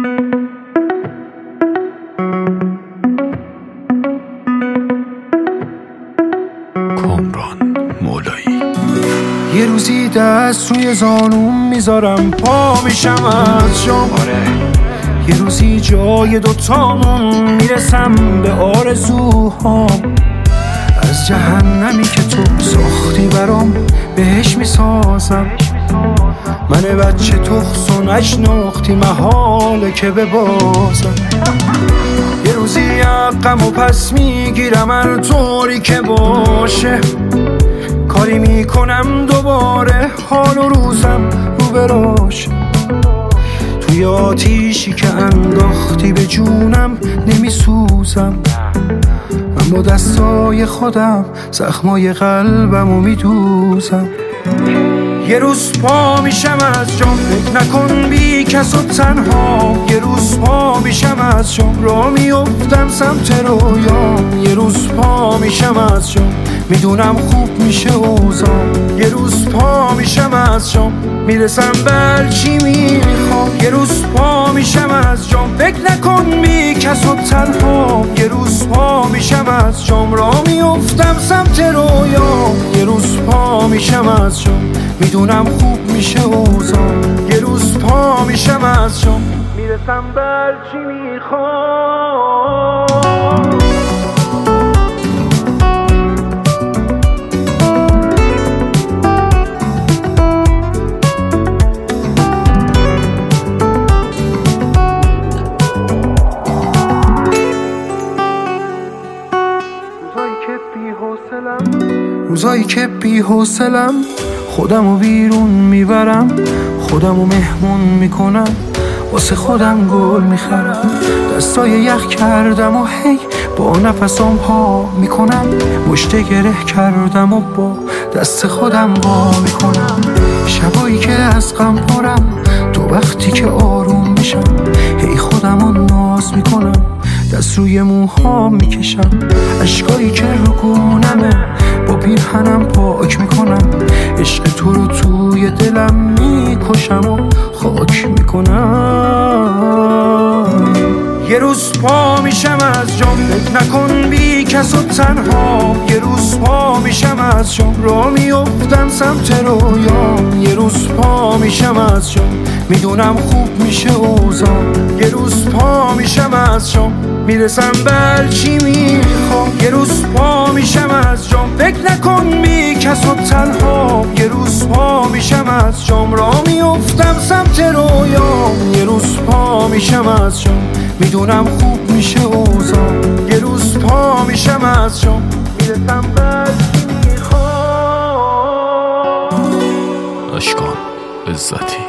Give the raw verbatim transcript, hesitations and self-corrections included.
کامران مولایی. یه روزی دست روی زانوم میذارم پا میشم از شام، یه روزی جای دوتامون میرسم به آرزوهام. از جهنمی که تو ساختی برام بهش میسازم، من بچه تخص و نشناختی محاله که ببازم. یه روزی عقم و پس میگیرم هر طوری که باشه، کاری میکنم دوباره حال و روزم رو براشه. توی آتیشی که انداختی به جونم نمیسوزم، من با دستای خودم زخمای قلبمو میدوزم. یه روز پا میشم از جام، فکر نکن بی کس و تنها. یه روز پا میشم از جام، را میافتم سمت رویام. یه روز پا میشم از جام، میدونم خوب میشه اوضاع. یه روز پا میشم از جام، میرسم بر چی میخوام. یه روز پا میشم از جام، فکر نکن بی کس و تنها. یه روز پا میشم از جام، را میافتم سمت رویام. یه روز پا میشم از جام، میدونم خوب میشه اوضاع. یه روز پا میشم از جام، میرسم بر چی میخوام. روزایی که بی حوصلم، خودمو بیرون میبرم، خودمو مهمون میکنم، واسه خودم گل میخرم. دستای یخ کردم و هی با نفسام پا میکنم، مشت گره کردم و با دست خودم وا میکنم. شبایی که از غم پرم، تو وقتی که آروم میشم، هی خودمو ناز میکنم، دست روی موهام میکشم. اشکایی که رو گونمه، با پیرهنم پاک میکنم. عشق تو رو توی دلم میکشم و خاک میکنم. یه روز پا میشم از جام، فکر نکن بی کس و تنها. یه روز پا میشم از جام، را میافتم سمت رویام. یه روز پا میشم از جام، میدونم خوب میشه اوضاع. یه روز پا میشم از جام، میرسم بر چی میخوام. یه روز پا میشم از جام، فکر نکن بی کس و تنها. یه روز پا میشم از جام، را میافتم سمت رویام. یه روز پا میشم از جام، میدونم خوب میشه اوضاع. یه روز پا میشم از جام، میرسم بر چی میخوام. اشکان عزتی.